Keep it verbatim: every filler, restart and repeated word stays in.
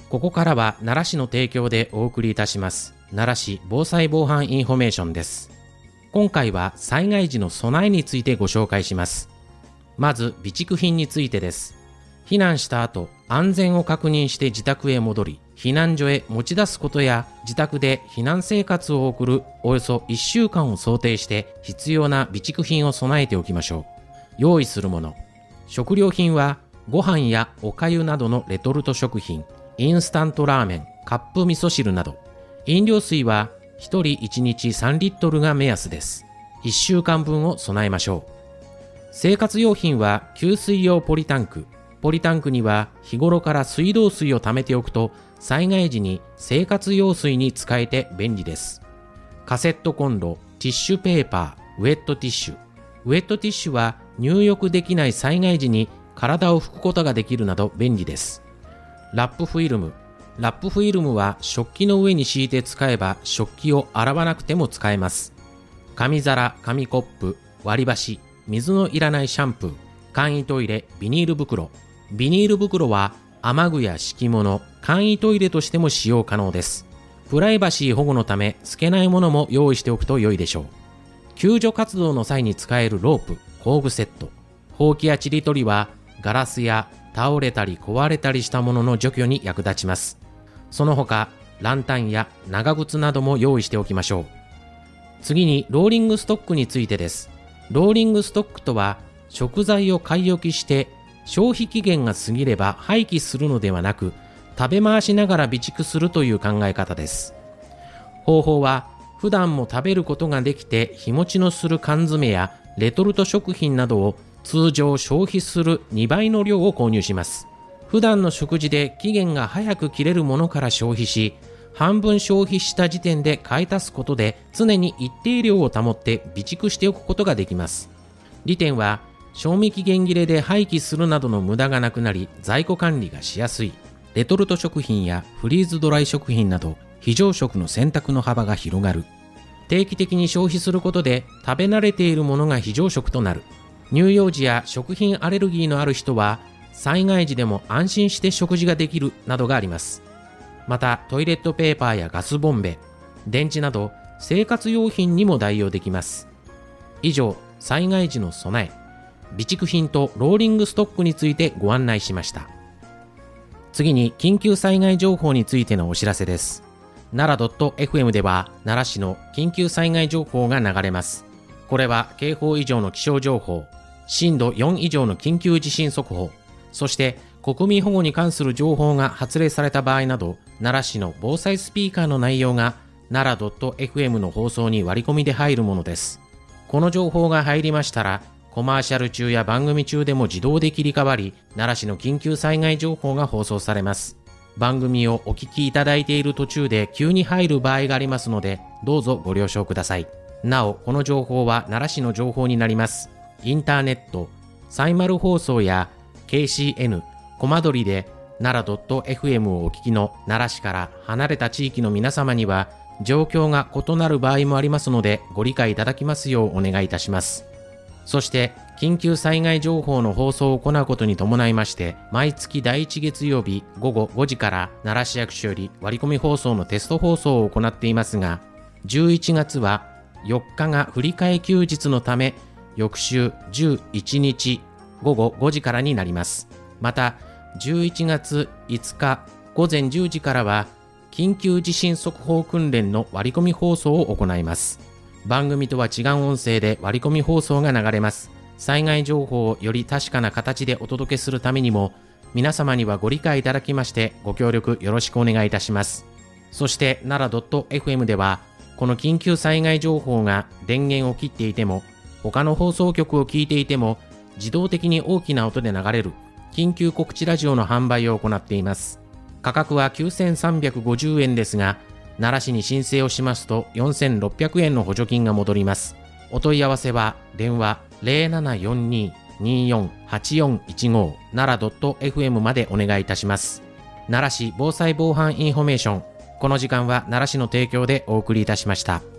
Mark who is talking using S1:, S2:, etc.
S1: ここからは奈良市の提供でお送りいたします奈良市防災防犯インフォメーションです。今回は災害時の備えについてご紹介します。まず備蓄品についてです。避難した後、安全を確認して自宅へ戻り、避難所へ持ち出すことや自宅で避難生活を送るおよそいっしゅうかんを想定して必要な備蓄品を備えておきましょう。用意するもの。食料品はご飯やお粥などのレトルト食品、インスタントラーメン、カップ味噌汁など。飲料水はひとりいちにちさんリットルが目安です。いっしゅうかんぶんを備えましょう。生活用品は給水用ポリタンク。ポリタンクには日頃から水道水を溜めておくと災害時に生活用水に使えて便利です。カセットコンロ、ティッシュペーパー、ウェットティッシュ。ウェットティッシュは入浴できない災害時に体を拭くことができるなど便利です。ラップフィルム。ラップフィルムは食器の上に敷いて使えば食器を洗わなくても使えます。紙皿、紙コップ、割り箸、水のいらないシャンプー、簡易トイレ、ビニール袋。ビニール袋は雨具や敷物、簡易トイレとしても使用可能です。プライバシー保護のため透けないものも用意しておくと良いでしょう。救助活動の際に使えるロープ、工具セット。ほうきやちりとりはガラスや倒れたり壊れたりしたものの除去に役立ちます。その他、ランタンや長靴なども用意しておきましょう。次にローリングストックについてです。ローリングストックとは、食材を買い置きして消費期限が過ぎれば廃棄するのではなく、食べ回しながら備蓄するという考え方です。方法は、普段も食べることができて日持ちのする缶詰やレトルト食品などを通常消費するにばいの量を購入します。普段の食事で期限が早く切れるものから消費し、半分消費した時点で買い足すことで常に一定量を保って備蓄しておくことができます。利点は、賞味期限切れで廃棄するなどの無駄がなくなり、在庫管理がしやすい。レトルト食品やフリーズドライ食品など非常食の選択の幅が広がる。定期的に消費することで食べ慣れているものが非常食となる。乳幼児や食品アレルギーのある人は災害時でも安心して食事ができるなどがあります。またトイレットペーパーやガスボンベ、電池など生活用品にも代用できます。以上、災害時の備え、備蓄品とローリングストックについてご案内しました。次に緊急災害情報についてのお知らせです。奈良 .fm では奈良市の緊急災害情報が流れます。これは警報以上の気象情報、震度よん以上の緊急地震速報、そして国民保護に関する情報が発令された場合など、奈良市の防災スピーカーの内容が奈良 .fm の放送に割り込みで入るものです。この情報が入りましたら、コマーシャル中や番組中でも自動で切り替わり、奈良市の緊急災害情報が放送されます。番組をお聞きいただいている途中で急に入る場合がありますので、どうぞご了承ください。なお、この情報は奈良市の情報になります。インターネット、サイマル放送や ケーシーエヌ、コマドリで奈良 .fm をお聞きの奈良市から離れた地域の皆様には、状況が異なる場合もありますので、ご理解いただきますようお願いいたします。そして、緊急災害情報の放送を行うことに伴いまして、毎月だいいち月曜日ごごごじから奈良市役所より割り込み放送のテスト放送を行っていますが、じゅういちがつはよっかが振り替え休日のため、翌週じゅういちにちごごごじからになります。また、じゅういちがついつかごぜんじゅうじからは、緊急地震速報訓練の割り込み放送を行います。番組とは違う音声で割り込み放送が流れます。災害情報をより確かな形でお届けするためにも、皆様にはご理解いただきましてご協力よろしくお願いいたします。そして奈良 .fm では、この緊急災害情報が電源を切っていても、他の放送局を聞いていても、自動的に大きな音で流れる緊急告知ラジオの販売を行っています。価格はきゅうせんさんびゃくごじゅうえんですが、奈良市に申請をしますとよんせんろっぴゃくえんの補助金が戻ります。お問い合わせは電話 ゼロななよんに にーよんはちよんいちご 奈良 .fm までお願いいたします。奈良市防災防犯インフォメーション、この時間は奈良市の提供でお送りいたしました。